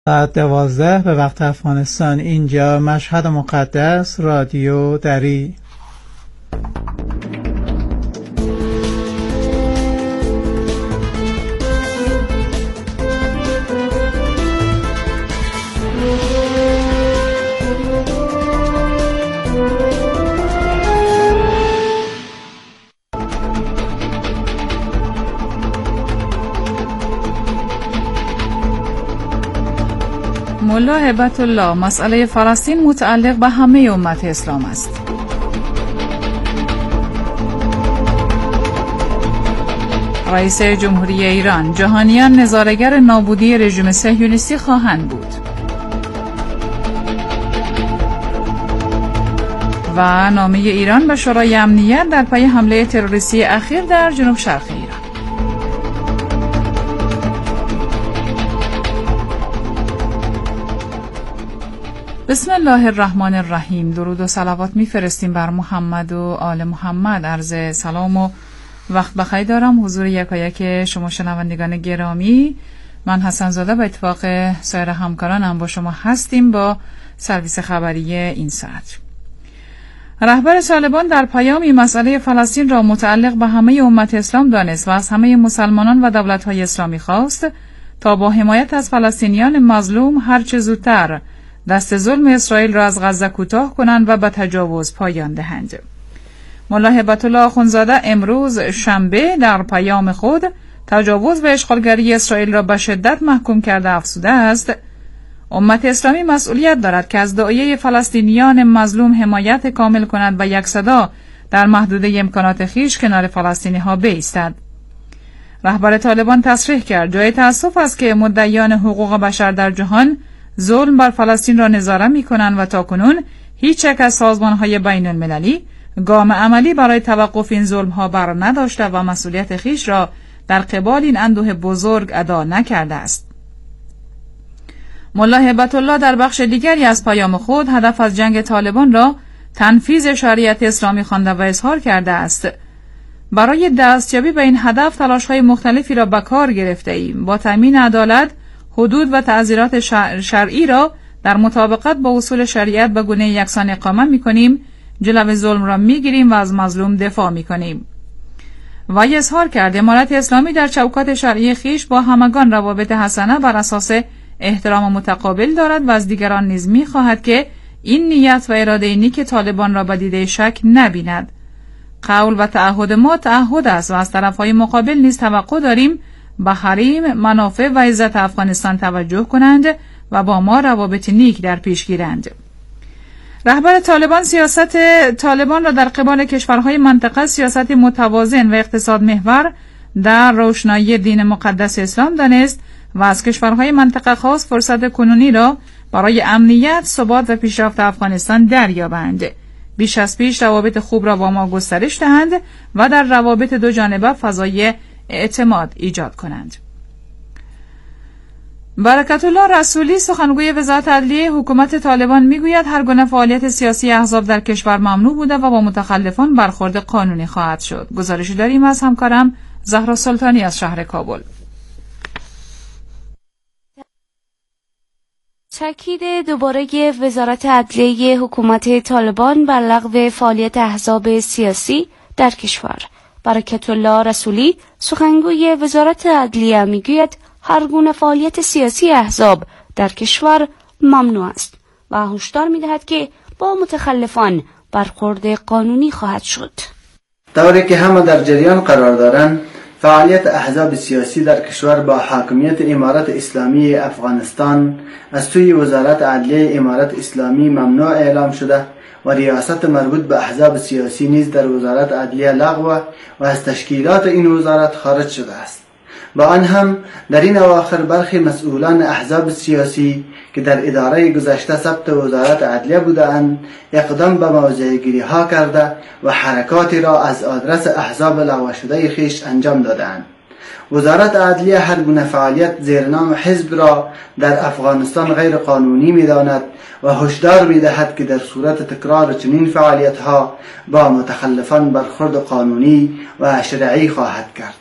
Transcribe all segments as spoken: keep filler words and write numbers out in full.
ساعت دوازده به وقت افغانستان. اینجا مشهد مقدس، رادیو دری. ملا هبت الله: مسئله فلسطین متعلق به همه امت اسلام است. رئیس جمهوری ایران: جهانیان نظاره‌گر نابودی رژیم صهیونیستی خواهند بود. و نامه ایران به شورای امنیت در پی حمله تروریستی اخیر در جنوب شرق ایران. بسم الله الرحمن الرحیم. درود و صلوات میفرستیم بر محمد و آل محمد. عرض سلام و وقت بخیر دارم حضور یکایک شما شنوندگان گرامی. من حسن زاده به اتفاق سایر همکارانم با شما هستیم با سرویس خبری این ساعت. رهبر طالبان در پیامی مسئله فلسطین را متعلق به همه امت اسلام دانست و از همه مسلمانان و دولت‌های اسلامی خواست تا با حمایت از فلسطینیان مظلوم هرچه زودتر دست ظلم اسرائیل را از غزه کوتاه کنند و به تجاوز پایان دهند. ملا هبت الله اخوندزاده امروز شنبه در پیام خود تجاوز به اشغالگری اسرائیل را به شدت محکوم کرده افزوده است: امت اسلامی مسئولیت دارد که از داعیه فلسطینیان مظلوم حمایت کامل کند و یک صدا در محدوده امکانات خویش کنار فلسطینی ها بایستد. رهبر طالبان تصریح کرد جای تأسف است که مدعیان حقوق بشر در جهان ظلم بر فلسطین را نظاره می‌کنند و تاکنون هیچ یک از سازمان‌های بین‌المللی گام عملی برای توقف این ظلم‌ها بر نداشته و مسئولیت خویش را در قبال این اندوه بزرگ ادا نکرده است. ملا هبت الله در بخش دیگری از پیام خود هدف از جنگ طالبان را تنفیذ شریعت اسلامی خوانده و اظهار کرده است: برای دستیابی به این هدف تلاش‌های مختلفی را به کار گرفته‌ایم. با تامین عدالت، حدود و تعزیرات شرعی را در مطابقت با اصول شریعت به گونه یکسان اقامه می‌کنیم، جلوی ظلم را می‌گیریم و از مظلوم دفاع می‌کنیم. و اظهار کرد امارت اسلامی در چوکات شرعی خیش با همگان روابط حسنه بر اساس احترام متقابل دارد و از دیگران نیز می‌خواهد که این نیت و اراده نیک طالبان را به دیده شک نبیند. قول و تعهد ما تعهد است و از طرف‌های مقابل نیز توقع داریم به حریم، منافع و عزت افغانستان توجه کنند و با ما روابط نیک در پیش گیرند. رهبر طالبان سیاست طالبان را در قبال کشورهای منطقه سیاست متوازن و اقتصاد محور در روشنایی دین مقدس اسلام دانست و از کشورهای منطقه خاص فرصت کنونی را برای امنیت، ثبات و پیشرفت افغانستان دریابند. بیش از پیش روابط خوب را با ما گسترش دهند و در روابط دو جانبه فضای اعتماد ایجاد کنند. برکت الله رسولی سخنگوی وزارت عدلیه حکومت طالبان میگوید هر گونه فعالیت سیاسی احزاب در کشور ممنوع بوده و با متخلفان برخورد قانونی خواهد شد. گزارشی داریم از همکارم زهرا سلطانی از شهر کابل. تاکید دوباره وزارت عدلیه حکومت طالبان بر لغو فعالیت احزاب سیاسی در کشور. برکت الله رسولی سخنگوی وزارت عدلیه میگوید هر گونه فعالیت سیاسی احزاب در کشور ممنوع است و هشدار میدهد که با متخلفان برخورد قانونی خواهد شد. طوری که همه در جریان قرار دارند، فعالیت احزاب سیاسی در کشور با حاکمیت امارت اسلامی افغانستان از سوی وزارت عدلیه امارت اسلامی ممنوع اعلام شده و ریاست مربوط به احزاب سیاسی نیز در وزارت عدلیه لغو و از تشکیلات این وزارت خارج شده است. با آن هم در این اواخر برخی مسئولان احزاب سیاسی که در اداره گذشته ثبت وزارت عدلیه بودند اقدام به موضع گیری ها کرده و حرکاتی را از آدرس احزاب لغو شده خیش انجام دادند. وزارت عدلیه هر گونه فعالیت زیر نام حزب را در افغانستان غیر قانونی می‌داند و هشدار می‌دهد که در صورت تکرار چنین فعالیت‌ها با متخلفان برخورد قانونی و شرعی خواهد کرد.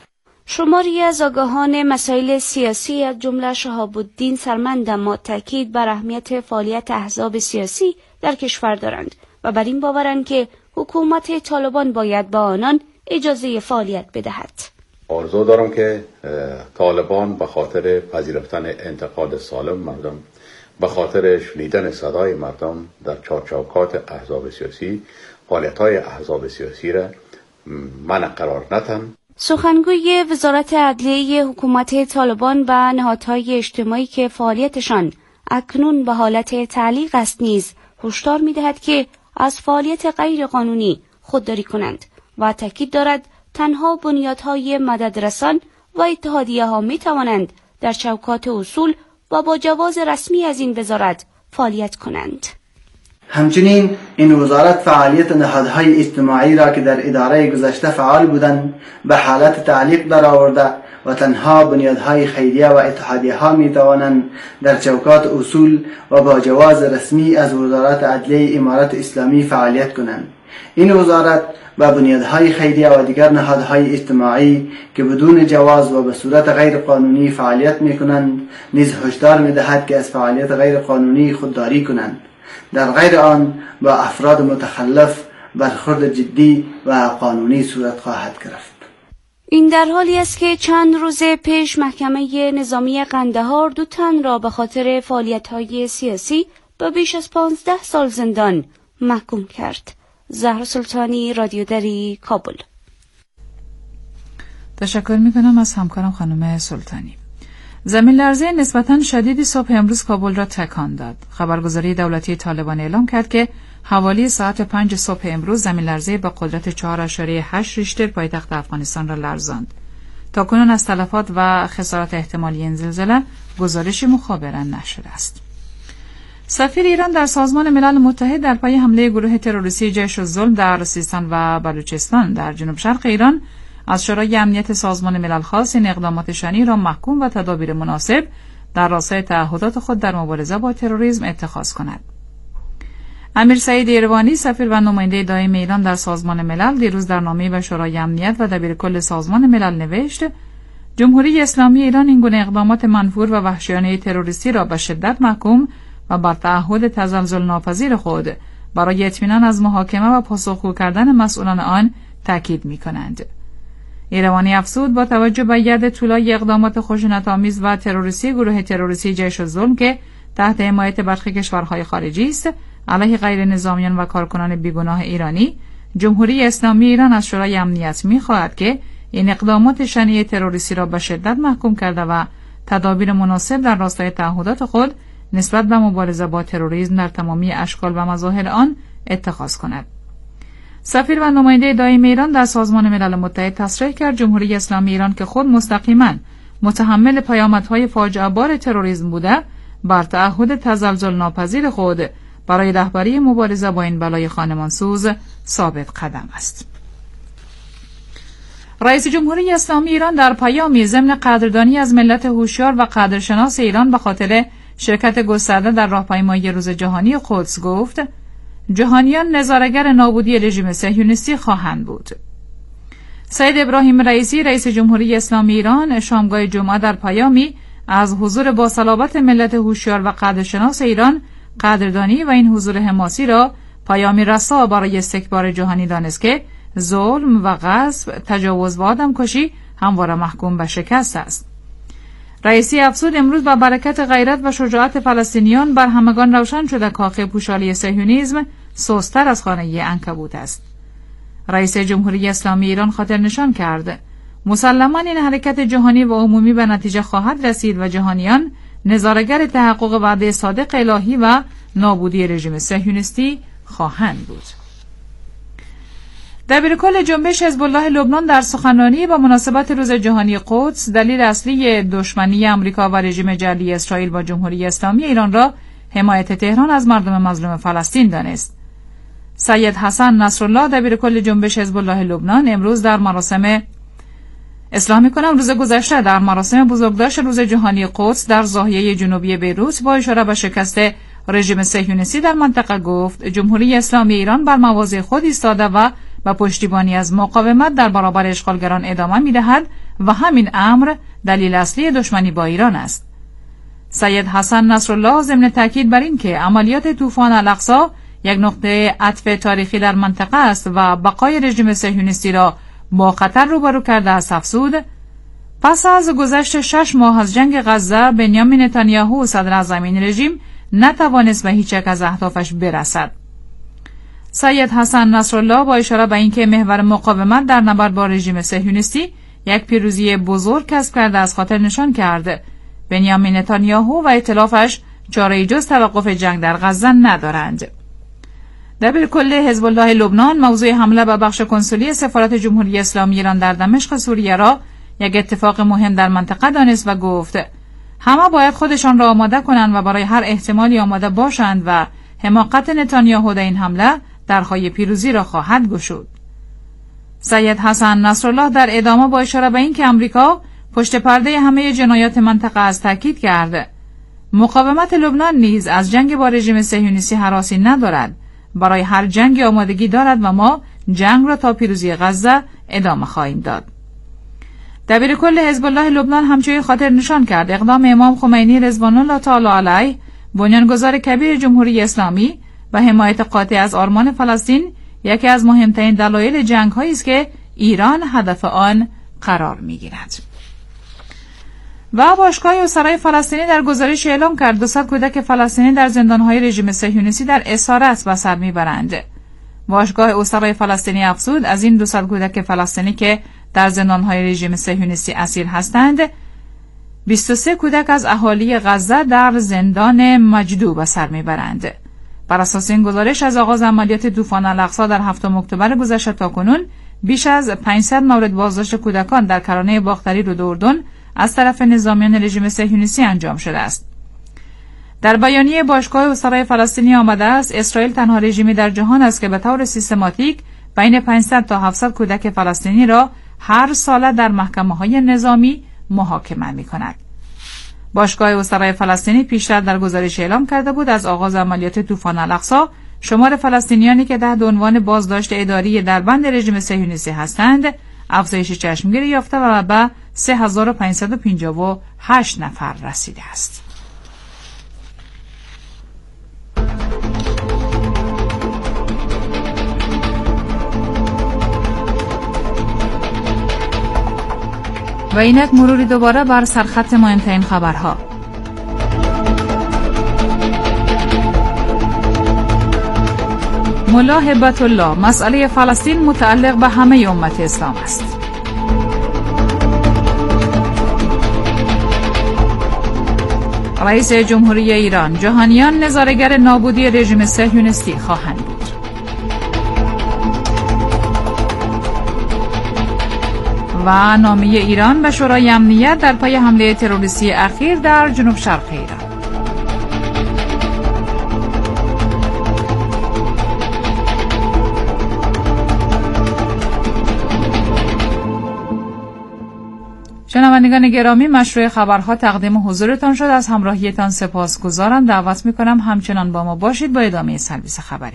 شماری از آگاهان مسائل سیاسی از جمله شهاب الدین سرمند اما تاکید بر اهمیت فعالیت احزاب سیاسی در کشور دارند و بر این باورند که حکومت طالبان باید به آنان اجازه فعالیت بدهد. آرزو دارم که طالبان به خاطر پذیرفتن انتقاد سالم مردم، به خاطر شنیدن صدای مردم در چارچوکات احزاب سیاسی، فعالیت‌های احزاب سیاسی را منع قرار ندهند. سخنگوی وزارت عدلیه حکومت طالبان به نهادهای اجتماعی که فعالیتشان اکنون به حالت تعلیق است نیز هشدار می‌دهد که از فعالیت غیر قانونی خودداری کنند و تاکید دارد تنها بنیادهای مددرسان و اتحادیه‌ها می‌توانند در چوکات اصول و با جواز رسمی از این وزارت فعالیت کنند. همچنین این وزارت فعالیت نهادهای اجتماعی را که در اداره گذشته فعال بودند به حالت تعلیق درآورده و تنها بنیادهای خیریه و اتحادیه‌ها می‌توانند در چوکات اصول و با جواز رسمی از وزارت عدلیه امارت اسلامی فعالیت کنند. این وزارت و بنیادهای خیریه و دیگر نهادهای اجتماعی که بدون جواز و به صورت غیر قانونی فعالیت می‌کنند نیز هشدار می‌دهد که از فعالیت غیر قانونی خودداری کنند. در غیر آن با افراد متخلف برخورد جدی و قانونی صورت خواهد گرفت. این در حالی است که چند روز پیش محکمه نظامی قندهار دو تن را به خاطر فعالیت‌های سیاسی به بیش از پانزده سال زندان محکوم کرد. زهرا سلطانی، رادیو دری، کابل. تشکر می‌کنم از همکارم خانم سلطانی. زمین لرزه نسبتاً شدیدی صبح امروز کابل را تکان داد. خبرگزاری دولتی طالبان اعلام کرد که حوالی ساعت پنج صبح امروز زمین لرزه با قدرت چهار اعشاریه هشت ریشتر پایتخت افغانستان را لرزاند. تاکنون از تلفات و خسارات احتمالی این زلزله گزارشی مخابران نشده است. سفیر ایران در سازمان ملل متحد در پای حمله گروه تروریستی جیش الظلم در سیستان و بلوچستان در جنوب شرق ایران از شورای امنیت سازمان ملل خواست این اقدامات شنی را محکوم و تدابیر مناسب در راستای تعهدات خود در مبارزه با تروریسم اتخاذ کند. امیر سعید ایروانی سفیر و نماینده دائم ایران در سازمان ملل دیروز در نامه‌ای به شورای امنیت و دبیرکل سازمان ملل نوشت: جمهوری اسلامی ایران این گونه اقدامات منفور و وحشیانه تروریستی را به شدت محکوم و بر تعهد تزلزل ناپذیر خود برای اطمینان از محاکمه و پاسخگو کردن مسئولان آن تاکید می‌کنند. ایروانی افزود با توجه به ید طولانی اقدامات خشونت‌آمیز و تروریستی گروه تروریستی جیش الظلم که تحت حمایت برخی کشورهای خارجی است علیه غیر نظامیان و کارکنان بیگناه ایرانی، جمهوری اسلامی ایران از شورای امنیت می‌خواهد که این اقدامات شنیع تروریستی را به شدت محکوم کرده و تدابیر مناسب در راستای تعهدات خود نسبت به مبارزه با تروریسم در تمامی اشکال و مظاهر آن اتخاذ کند. سفیر و نماینده دائم ایران در سازمان ملل متحد تصریح کرد جمهوری اسلامی ایران که خود مستقیما متحمل پیامدهای فاجعه بار تروریسم بوده، بر تعهد تزلزل ناپذیر خود برای رهبری مبارزه با این بلای خانمانسوز ثابت قدم است. رئیس جمهوری اسلامی ایران در پیامی ضمن قدردانی از ملت هوشیار و قدرشناس ایران به خاطر شرکت گسترده در راهپیمایی روز جهانی قدس گفت: جهانیان نظاره‌گر نابودی رژیم صهیونیستی خواهند بود. سید ابراهیم رئیسی رئیس جمهوری اسلامی ایران شامگاه جمعه در پیامی از حضور با صلابت ملت هوشیار و قدرشناس ایران قدردانی و این حضور حماسی را پیامی رسا برای استکبار جهانی دانست که ظلم و غصب، تجاوز و آدمکشی همواره محکوم به شکست است. رئیسی افزود امروز با برکت غیرت و شجاعت فلسطینیان بر همگان روشن شده کاخ پوشالی صهیونیسم سست‌تر از خانه عنکبوت است. رئیس جمهوری اسلامی ایران خاطر نشان کرد مسلماً این حرکت جهانی و عمومی به نتیجه خواهد رسید و جهانیان نظاره‌گر تحقق وعده صادق الهی و نابودی رژیم صهیونیستی خواهند بود. دبیرکل جنبش حزب الله لبنان در سخنرانی با مناسبت روز جهانی قدس دلیل اصلی دشمنی آمریکا و رژیم جعلی اسرائیل با جمهوری اسلامی ایران را حمایت تهران از مردم مظلوم فلسطین دانست. سید حسن نصرالله دبیرکل جنبش حزب الله لبنان امروز در مراسم اصلاح می‌کنم روز گذشته در مراسم بزرگداشت روز جهانی قدس در ضاحیه جنوبی بیروت با اشاره به شکست رژیم صهیونیستی در منطقه گفت جمهوری اسلامی ایران بر مواضع خود ایستاده و با پشتیبانی از مقاومت در برابر اشغالگران ادامه می‌دهد و همین امر دلیل اصلی دشمنی با ایران است. سید حسن نصرالله ضمن تاکید بر این که عملیات طوفان الاقصی یک نقطه عطف تاریخی در منطقه است و بقای رژیم صهیونیستی را با خطر روبرو کرده است افزود: پس از گذشت شش ماه از جنگ غزه، بنیامین نتانیاهو صدر اعظم این رژیم نتوانست به هیچ یک از اهدافش برسد. سید حسن نصرالله با اشاره به اینکه محور مقاومت در نبرد با رژیم صهیونیستی یک پیروزی بزرگ کسب کرده از خاطر نشان کرده بنیامین نتانیاهو و ائتلافش چاره‌ای جز توقف جنگ در غزه ندارند. دبیرکل حزب الله لبنان موضوع حمله به بخش کنسولی سفارت جمهوری اسلامی ایران در دمشق سوریه را یک اتفاق مهم در منطقه دانست و گفت همه باید خودشان را آماده کنند و برای هر احتمالی آماده باشند و حماقت نتانیاهو در این حمله درهای پیروزی را خواهد گشود. سید حسن نصرالله در ادامه با اشاره به اینکه امریکا پشت پرده همه جنایات منطقه است تاکید کرد مقاومت لبنان نیز از جنگ با رژیم صهیونیستی هراسی ندارد، برای هر جنگ آمادگی دارد و ما جنگ را تا پیروزی غزه ادامه خواهیم داد. دبیرکل حزب الله لبنان همچنین خاطر نشان کرد اقدام امام خمینی رضوان الله تعالی علیه، بنیانگذار کبیر جمهوری اسلامی و حمایت قاطع از آرمان فلسطین یکی از مهمترین دلایل جنگ‌هایی است که ایران هدف آن قرار می‌گیرد. و باشگاه اسرای فلسطینی در گزارش اعلام کرد دوصد کودک فلسطینی در زندان‌های رژیم صهیونیستی در اسارت به سر می‌برند. باشگاه اسرای فلسطینی افزود از این دوصد کودک فلسطینی که در زندان‌های رژیم صهیونیستی اسیر هستند، بیست و سه کودک از اهالی غزه در زندان مجدو به سر می‌برند. بر اساس این گزارش از آغاز عملیات طوفان الاقصی در هفتم اکتبر گذشته تا کنون بیش از پانصد مورد بازداشت کودکان در کرانه باختری رود اردن از طرف نظامیان رژیم صهیونیستی انجام شده است. در بیانیه باشگاه اسرای فلسطینی آمده است اسرائیل تنها رژیمی در جهان است که به طور سیستماتیک بین پانصد تا هفتصد کودک فلسطینی را هر ساله در محکمه‌های نظامی محاکمه می‌کند. باشگاه اسرای فلسطینی پیشتر در گزارش اعلام کرده بود از آغاز عملیات طوفان الاقصی شمار فلسطینیانی که تحت عنوان بازداشت اداری در بند رژیم صهیونیستی هستند افزایش چشمگیری یافته و به سه هزار و پانصد و پنجاه و هشت نفر رسیده است. و اینک مروری دوباره بر سرخط مهمترین خبرها. ملا هبت الله: مسئله فلسطین متعلق به همه امت اسلام است. رئیس جمهوری ایران: جهانیان نظاره‌گر نابودی رژیم صهیونیستی خواهند بود. و نامه ایران به شورای امنیت در پی حمله تروریستی اخیر در جنوب شرق ایران. شنوندگان گرامی، مشروع خبرها تقدیم حضورتان شد. از همراهیتان سپاسگزارم. دعوت میکنم همچنان با ما باشید با ادامه سرویس خبری.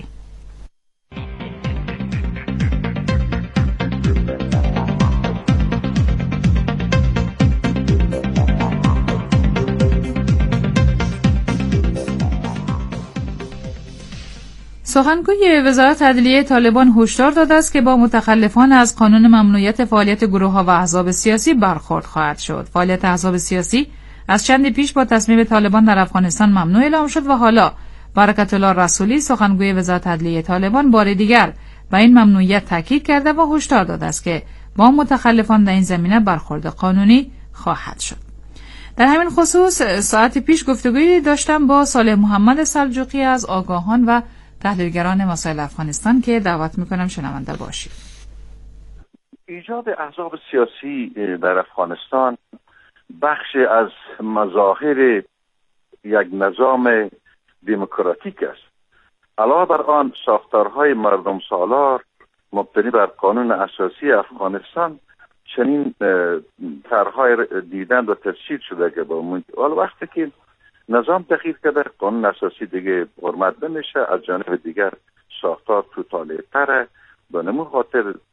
سخنگوی وزارت عدلیه طالبان هشدار داده است که با متخلفان از قانون ممنوعیت فعالیت گروه‌ها و احزاب سیاسی برخورد خواهد شد. فعالیت احزاب سیاسی از چندی پیش با تصمیم طالبان در افغانستان ممنوع اعلام شد و حالا برکت الله رسولی سخنگوی وزارت عدلیه طالبان بار دیگر به این ممنوعیت تاکید کرده و هشدار داده است که با متخلفان در این زمینه برخورد قانونی خواهد شد. در همین خصوص ساعتی پیش گفتگویی داشتم با صالح محمد سلجوقی از آگاهان و تحلیلگران مسائل افغانستان که دعوت میکنم شنونده باشید. ایجاد احزاب سیاسی در افغانستان بخش از مظاهر یک نظام دموکراتیک است. علاوه بر آن ساختارهای مردم سالار مبتنی بر قانون اساسی افغانستان چنین طرحهای دیدن و تفسیر شده که با مونتوال وقتی که نظام تغییر کرده قانون اساسی دیگه حرمت نمیشه، از جانب دیگر ساختار توتالیتره. به نمون خاطر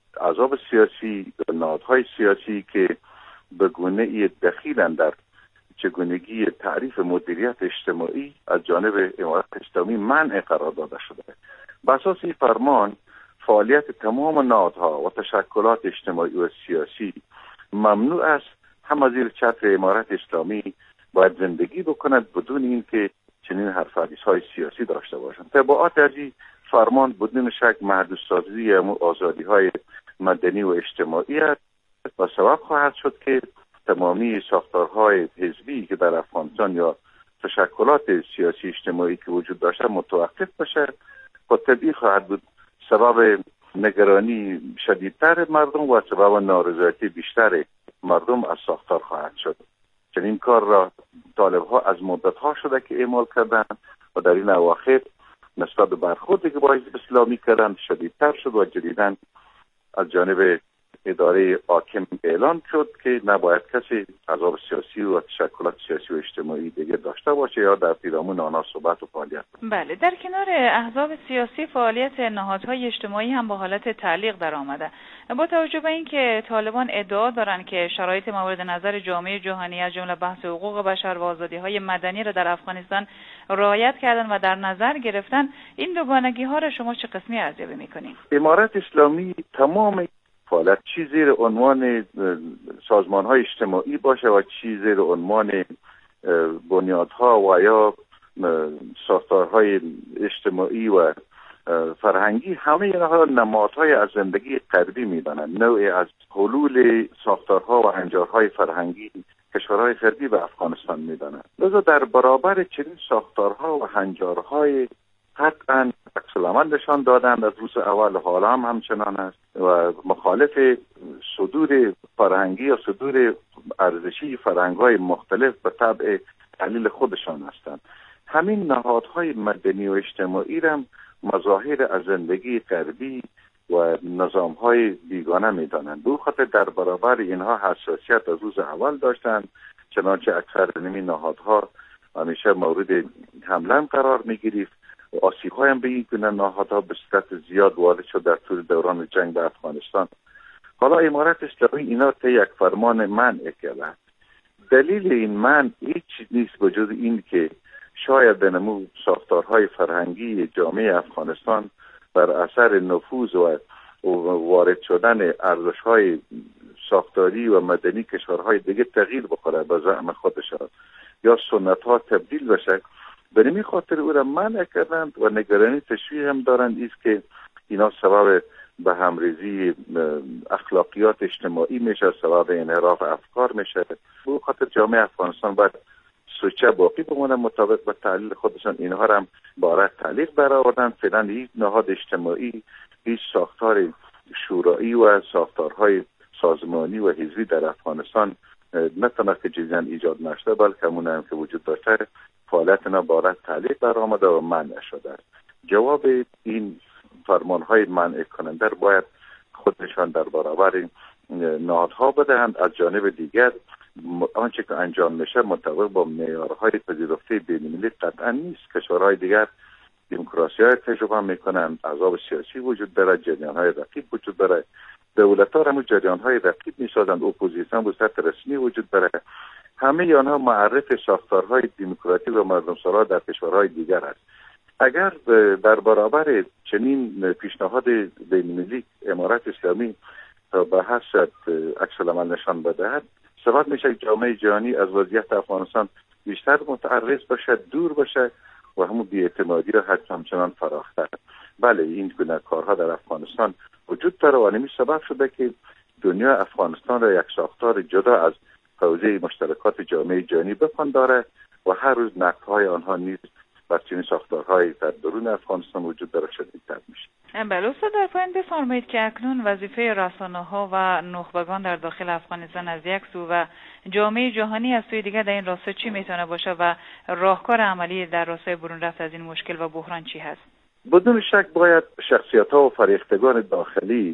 احزاب سیاسی و نهادهای سیاسی که به گونه‌ای دخیلند در چگونگی تعریف مدیریت اجتماعی از جانب امارت اسلامی منع قرار داده شده. بر اساس این فرمان فعالیت تمام نهادها و تشکلات اجتماعی و سیاسی ممنوع است هم زیر چتر امارت اسلامی باید زندگی بکند بدون اینکه چنین حرف‌های سیاسی داشته باشند. تبعات از این فرمان بدون شک محدودسازی آزادی‌های مدنی و اجتماعی است و سبب خواهد شد که تمامی ساختارهای حزبی که در افغانستان یا تشکلات سیاسی اجتماعی که وجود داشته متوقف بشه و طبیعی خواهد بود سبب نگرانی شدیدتر مردم و سبب نارضایتی بیشتر مردم از ساختار خواهد شد. چنین کار را طالب‌ها از مدت‌ها شده که اعمال کردند و در این اواخر نسبت به برخوردی که با حزب اسلامی کردند شدیدتر شد و جدیداً از جانب اداره حاکم اعلان شد که نباید کسی احزاب سیاسی و تشکلات سیاسی و اجتماعی دیگه داشته باشه یا در پیرامون آنها صحبت و فعالیت. بله، در کنار احزاب سیاسی فعالیت نهادهای اجتماعی هم با حالت تعلیق در آمده. با توجه به اینکه طالبان ادعا دارند که شرایط مورد نظر جامعه جهانی از جمله بحث حقوق بشر و آزادی‌های مدنی را در افغانستان رعایت کردن و در نظر گرفتن، این دوگانگی‌ها را شما چه قسمی ارزیابی می‌کنید؟ امارت اسلامی تمام فعالیت چی زیر عنوان سازمان‌های اجتماعی باشه و چی زیر عنوان بنیادها و یا ساختارهای اجتماعی و فرهنگی، همه اینها نمادهای از زندگی غربی می‌دانند، نوعی از حلول ساختارها و هنجارهای فرهنگی کشورهای غربی به افغانستان می‌دانند. لذا در برابر چنین ساختارها و هنجارهای قطعاً عکس العمل نشان دادند از روز اول، حالا هم همچنان است و مخالف صدور فرهنگی یا صدور ارزشی فرهنگ‌های مختلف به طبع تحلیل خودشان هستند. همین نهادهای مدنی و اجتماعی را مظاهر از زندگی غربی و نظام‌های بیگانه می‌دانند. به خاطر در برابر اینها حساسیت از روز اول داشتند، چنانچه اکثر این نهادها همیشه مورد حمله قرار می‌گرفت. آسیب‌های هم به این گونه نهادها به صورت زیاد وارد شد در طول دوران جنگ به افغانستان. حالا امارت اسلامی اینا طی یک فرمان منع کرده. دلیل این منع هیچ نیست بجز این که شاید به نمو ساختارهای فرهنگی جامعه افغانستان بر اثر نفوذ و وارد شدن ارزش‌های ساختاری و مدنی کشورهای دیگه تغییر بخوره به زعم خودشان یا سنت‌ها تبدیل بشه. به این خاطر او را منع کردند و نگرانی تشویق هم دارند است که اینا سبب به همریزی اخلاقیات اجتماعی میشه، سبب انحراف افکار میشه. به خاطر جامعه افغانستان باید سوچه باقی بمونه مطابق به تحلیل خودشان. اینها را هم باره تعلیق برآوردند. فعلا هیچ نهاد اجتماعی، هیچ ساختار شورایی و ساختارهای سازمانی و حزبی در افغانستان نه تنها که جدیداً ایجاد نشده بلکه همون هم که وجود داشته فعالیت اینا باره تعلیق برآمده و منع شده است. جواب این فرمانهای منع کننده باید خودشان در برابر نهادها بدهند. از جانب دیگر آنچه که انجام میشه مطابق با معیارهای پذیرفته بین‌المللی قطعا نیست. کشورهای دیگر دموکراسی‌های تجربه میکنند، احزاب سیاسی وجود داره، جریان‌های رقیب وجود داره، دولت‌ها هم جریان‌های رقیب میسازند، اپوزیسیون به صورت رسمی وجود داره. همه آنها معرف ساختارهای دموکراتیک و مردم‌سرا در کشورهای دیگر است. اگر در برابر چنین پیشنهاد بین‌المللی امارت اسلامی به حسد عکس العمل نشان بدهد، سبب میشه جامعه جهانی از وضعیت افغانستان بیشتر متعرض باشه، دور باشه و همون بی‌اعتمادی را حتی همچنان فراختر. بله، این گونه کارها در افغانستان وجود داره و همین سبب شده که دنیا افغانستان را یک ساختار جدا از حوزه مشترکات جامعه جهانی بپنداره و هر روز نقدهای آنها نیز بر چنین ساختارهای در درون افغانستان وجود داره شدیدتر میشه. بله استاد، در پایان بفرمایید که اکنون وظیفه رسانه‌ها و نخبگان در داخل افغانستان از یک سو و جامعه جهانی از سوی دیگر در این راستا چی میتونه باشه و راهکار عملی در راستای برون رفت از این مشکل و بحران چی هست؟ بدون شک باید شخصیت‌ها و فریختگان داخلی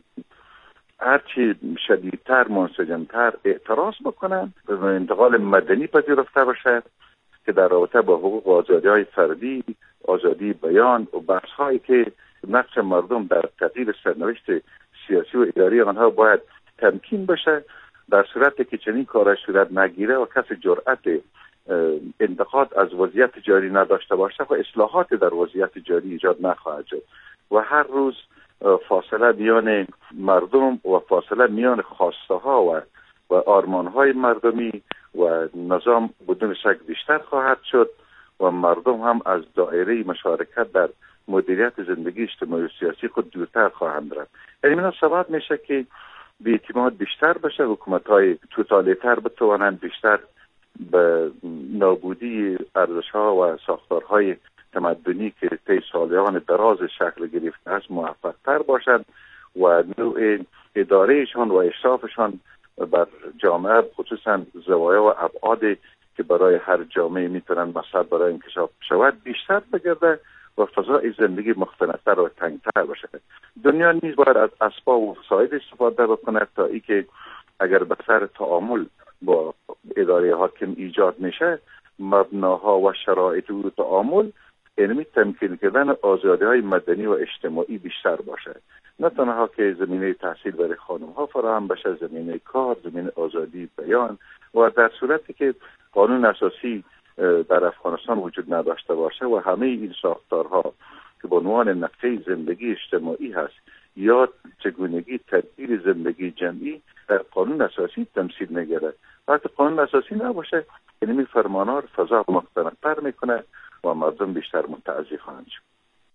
هرچی شدیدتر منسجمتر اعتراض بکنن و انتقال مدنی پذیرفته باشه که در رابطه با حقوق و آزادی‌های فردی، آزادی بیان و بحث‌هایی که نقش مردم در تغییر سرنوشت سیاسی و اداری آنها باید تمکین بشه. در صورتی که چنین کارش صورت نگیره و کسی جرأت انتقاد از وضعیت جاری نداشته باشه و اصلاحات در وضعیت جاری ایجاد نخواهد شد و هر روز فاصله میان مردم و فاصله میان خواسته ها و و آرمان های مردمی و نظام بدون شک بیشتر خواهد شد و مردم هم از دایره مشارکت در مدیریت زندگی اجتماعی و سیاسی خود دورتر خواهند رفت. یعنی من سبب میشه که بی‌اعتماد بیشتر بشه، حکومت های توتالیتر بتوانند بیشتر به نابودی ارزش ها و ساختارهای تمدنی که طی سالیان دراز شکل گرفته است موفق تر باشند و نوع ادارهشان و اشرافشان بر جامعه خصوصا زوایا و ابعادی که برای هر جامعه میتونن مساعد برای انکشاف شود بیشتر بگرده و فضای زندگی مختلفتر و تنگتر باشه. دنیا نیز باید از اسباب و وسایل استفاده بکنه تا ای که اگر به سر تعامل با اداره حاکم ایجاد میشه مبناها و شرایط و تعامل علمی تمکین کردن آزادی های مدنی و اجتماعی بیشتر باشه، نه تنها که زمینه تحصیل برای خانم ها فراهم بشه، زمینه کار، زمینه آزادی بیان و در صورتی که قانون اساسی در افغانستان وجود نداشته باشه و همه این ساختارها که به عنوان نقشه زندگی اجتماعی هست یا چگونگی تدبیر زندگی جمعی در قانون اساسی تمثیل نگیره. وقتی قانون اساسی نباشه یعنی فرمانها فضا مختلفتر میکنه و مردم بیشتر متعضی خواهند شد.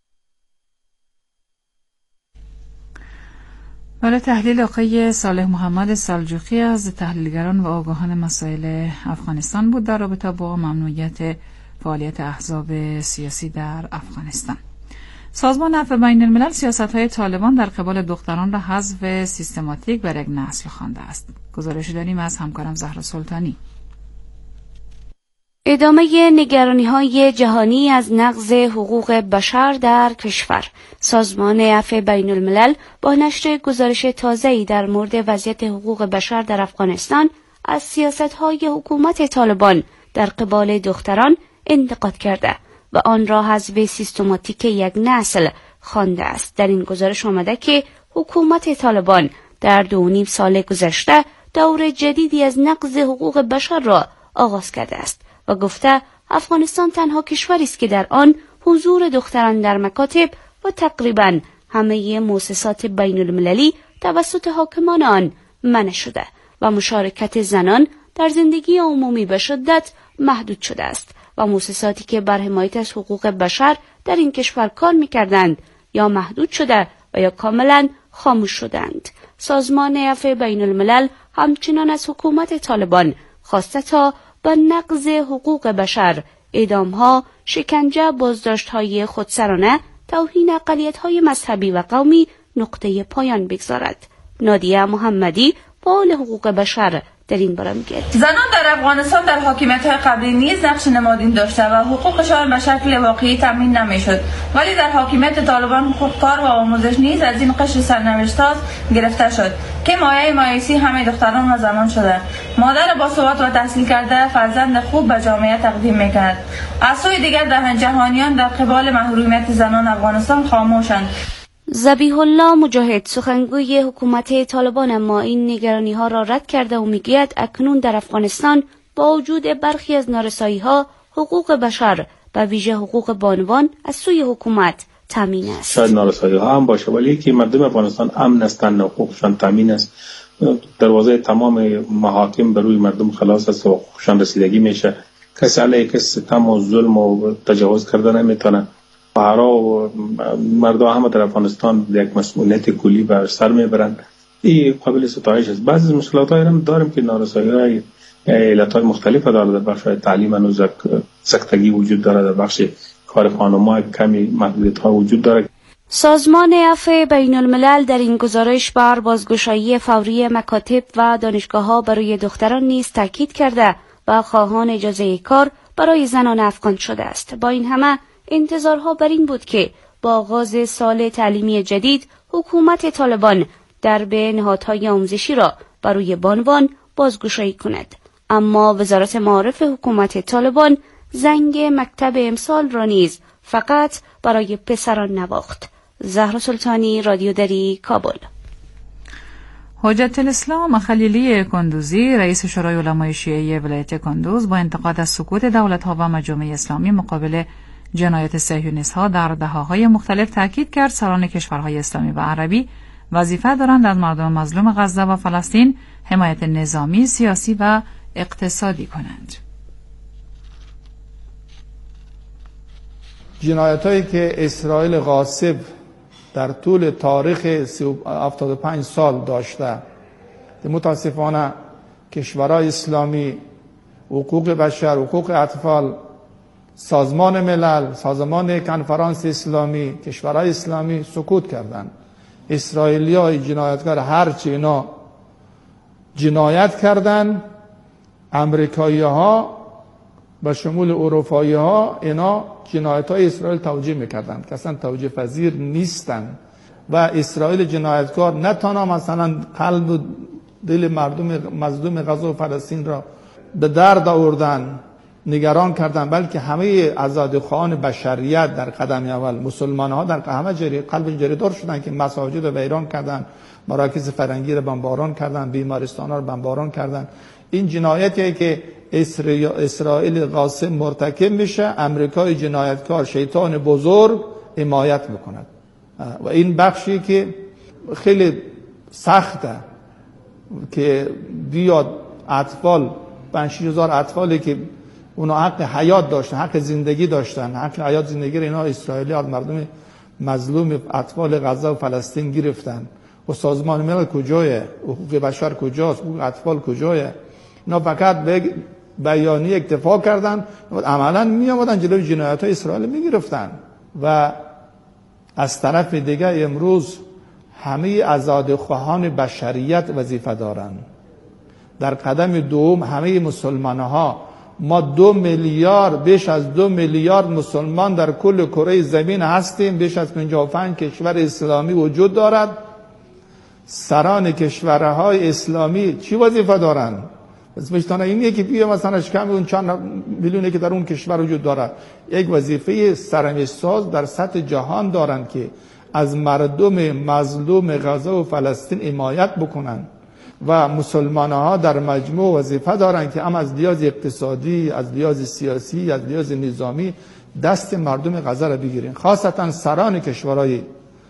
بله، تحلیل آقای صالح محمد سلجوقی از تحلیلگران و آگاهان مسائل افغانستان بود در رابطه با ممنوعیت فعالیت احزاب سیاسی در افغانستان. سازمان عفو بین الملل سیاست‌های طالبان در قبال دختران را حذف سیستماتیک بر یک نسل خوانده است. گزارشی داریم از همکارم زهرا سلطانی. ادامه نگرانی‌های جهانی از نقض حقوق بشر در کشور. سازمان عفو بین الملل با نشر گزارش تازه‌ای در مورد وضعیت حقوق بشر در افغانستان از سیاست‌های حکومت طالبان در قبال دختران انتقاد کرده و آن را حذف سیستماتیک یک نسل خوانده است. در این گزارش آمده که حکومت طالبان در دو و نیم سال گذشته دور جدیدی از نقض حقوق بشر را آغاز کرده است و گفته افغانستان تنها کشوری است که در آن حضور دختران در مکاتب و تقریباً همه مؤسسات بین المللی توسط حاکمان آن منع شده و مشارکت زنان در زندگی عمومی به شدت محدود شده است و مؤسساتی که بر حمایت از حقوق بشر در این کشور کار می‌کردند یا محدود شده و یا کاملاً خاموش شدند. سازمان عفو بین الملل همچنان از حکومت طالبان خواسته تا با نقض حقوق بشر، اعدام‌ها، شکنجه، بازداشت‌های خودسرانه، توهین اقلیت‌های مذهبی و قومی نقطه پایان بگذارد. نادیه محمدی فعال حقوق بشر در این باره میگه زنان در افغانستان در حاکمیت‌های قبلی نیز نقش نمادین داشته و حقوقشان به شکل واقعی تامین نمی‌شد، ولی در حاکمیت طالبان حقوق کار و آموزش نیز از این قشر سرنوشت‌ساز گرفته شد که مایه مایوسی همه دختران و زنان شده. مادر با سواد و تحصیل کرده فرزند خوب به جامعه تقدیم می‌کند. از سوی دیگر دهن جهانیان در قبال محرومیت زنان افغانستان خاموشند. ذبیح الله مجاهد سخنگوی حکومت طالبان اما این نگرانی ها را رد کرده و میگوید اکنون در افغانستان با وجود برخی از نارسایی ها حقوق بشر و ویژه حقوق بانوان از سوی حکومت تامین است. شاید نارسایی ها هم باشه ولی که مردم افغانستان امن هستند، حقوقشان تامین است، دروازه تمام محاکم بر روی مردم خلاص است و حقوقشان رسیدگی میشه. کسی علیه کسی ستم و ظلم و تجاوز کرده نمیتونه. پهرا و مردم همه در افغانستان یک مسئولیت کلی بر سر میبرند. این قابل ستایش است. بعضی مشکلات هایی هم داریم که نارسایی های علت های مختلف داره. در بخش تعلیم هنوز سکتگی وجود داره، در بخش کار خانم‌ها کمی محدودیت ها وجود داره. سازمان عفو بین الملل در این گزارش بر بازگشایی فوری مکاتب و دانشگاه ها برای دختران نیز تاکید کرده و خواهان اجازه کار برای زنان افغان شده است. با این همه انتظارها بر این بود که با آغاز سال تعلیمی جدید حکومت طالبان درب نهادهای آموزشی را برای بانوان بازگشایی کند، اما وزارت معارف حکومت طالبان زنگ مکتب امسال را نیز فقط برای پسران نواخت. زهرا سلطانی، رادیو دری، کابل. حجت الاسلام خلیلی کندوزی رئیس شورای علمای شیعه ولایت کندوز با انتقاد از سکوت دولت‌ها و مجامع اسلامی مقابل جنایات صهیونیست‌ها در دهه‌های مختلف تاکید کرد سران کشورهای اسلامی و عربی وظیفه دارند از مردم مظلوم غزه و فلسطین حمایت نظامی، سیاسی و اقتصادی کنند. جنایت‌هایی که اسرائیل غاصب در طول تاریخ هفتاد و پنج سال داشته، متاسفانه کشورهای اسلامی، حقوق بشر، حقوق اطفال، سازمان ملل، سازمان کنفرانس اسلامی، کشورهای اسلامی سکوت کردند. اسرائیلی‌های جنایتکار هرچی اینا جنایت کردن، امریکایی‌ها به شمول اروپایی‌ها اینا جنایت‌های اسرائیل توجیه می‌کردند که اصلا توجیه پذیر نیستند و اسرائیل جنایتکار نه تنها مثلا قلب و دل مردم مظلوم غزه و فلسطین را به درد آوردن، نگران کردن، بلکه همه آزادیخواهان بشریت در قدم اول، مسلمان‌ها در همه جری قلب جریدار شدن که مساجد رو ویران کردن، مراکز فرنگی رو بمباران کردن، بیمارستان‌ها رو بمباران کردن. این جنایتی که اسرائیل غاصب مرتکب میشه، امریکای جنایتکار شیطان بزرگ حمایت میکند و این بخشی که خیلی سخته که بیاد اطفال پنج شش هزار اطفالی که اونا حق حیات داشتن، حق زندگی داشتن، حق حیات زندگی رو اینا اسرائیلی از مردم مظلوم اطفال غزه و فلسطین گرفتن. و سازمان ملل کجایه؟ حقوق بشر کجاست؟ حقوق اطفال کجایه؟ اینا فقط به بیانیه اکتفا کردن، عملا می آمدن جلوی جنایت های اسرائیل می گرفتن. و از طرف دیگه امروز همه آزادیخواهان بشریت وظیفه دارند. در قدم دوم همه مسلمان ها، ما دو میلیارد بیش از دو میلیارد مسلمان در کل کره زمین هستیم، بیش از پنجاه و پنج کشور اسلامی وجود دارد. سران کشورهای اسلامی چی وظیفه دارند؟ وظیفه اینه که بیا مثلا کم اون چند میلیونی که در اون کشور وجود داره، یک وظیفه سرنوشت‌ساز در سطح جهان دارند که از مردم مظلوم غزه و فلسطین حمایت بکنن و مسلمان‌ها در مجموع وظیفه دارند که هم از لحاظ اقتصادی، از لحاظ سیاسی، از لحاظ نظامی دست مردم غزه را بگیرین، خاصتا سران کشورهای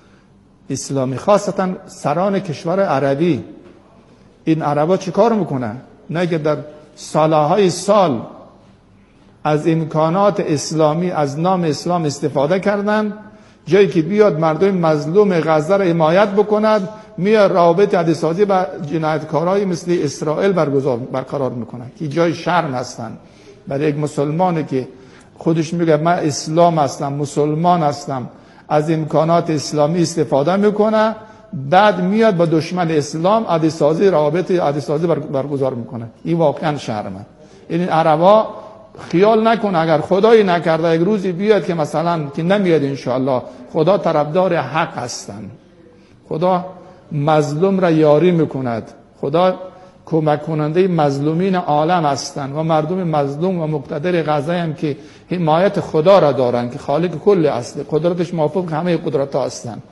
اسلامی، خاصتا سران کشور عربی. این عربا چی کار میکنن؟ نه که در سالهای سال از امکانات اسلامی، از نام اسلام استفاده کردن، جایی که بیاد مردم مظلوم غزه را حمایت بکند، میاد رابطه عدسازی با جنایتکارای مثل اسرائیل برگزار برقرار میکنه که جای شرم هستن برای یک مسلمانی که خودش میگه من اسلام هستم، مسلمان هستم، از امکانات اسلامی استفاده میکنه، بعد میاد با دشمن اسلام عدسازی رابطه عدسازی برگزار میکنه. این واقعا شرمه. این عربا خیال نکن اگر خدایی نکرده یک روزی بیاد که مثلا که نمیاد انشاءالله، خدا طرفدار حق هستن، خدا مظلوم را یاری میکند، خدا کمک کننده مظلومین عالم هستند و مردم مظلوم و مقتدر غزه هم که حمایت خدا را دارند که خالق کل است، قدرتش موافق همه قدرت ها هستند.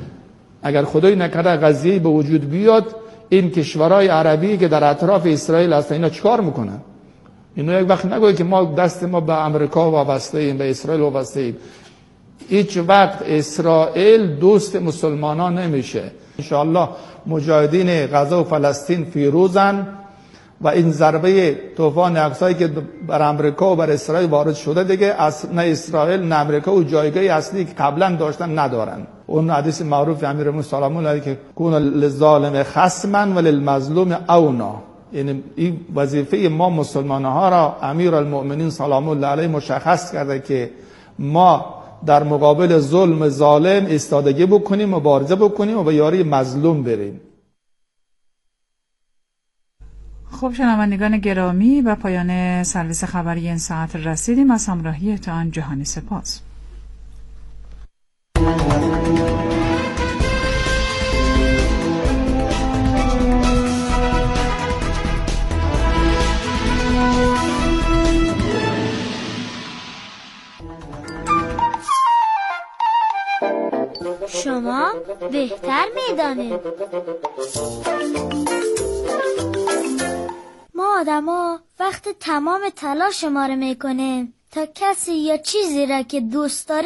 اگر خدایی نکرده قضیه به وجود بیاد، این کشورهای عربی که در اطراف اسرائیل هستند اینا چیکار میکنن؟ اینا یک وقت نگوید که ما دست ما به امریکا وابسته ایم، به اسرائیل وابسته ایم. هیچ وقت اسرائیل دوست مسلمانان نمیشه. انشاءالله مجاهدین غزه و فلسطین فیروزن و این ضربه طوفان اقصایی که بر امریکا و بر اسرائیل وارد شده دیگه از نه اسرائیل نه امریکا و جایگاه اصلی که قبلا داشتن ندارن. اون حدیث معروف امیرالمومنین سلام الله علیه که کون للظالم خصما وللمظلوم اونا، یعنی این وظیفه ما مسلمان ها را امیرالمومنین سلام الله علیه مشخص کرده که ما در مقابل ظلم ظالم ایستادگی بکنیم، مبارزه بکنیم و به یاری مظلوم بریم. خب شنوندگان گرامی، به پایان سرویس خبری این ساعت رسیدیم. از همراهیتان جهانی سپاس. شما بهتر میدانید. ما آدما وقت تمام تلاش ما رو میکنیم تا کسی یا چیزی را که دوست داره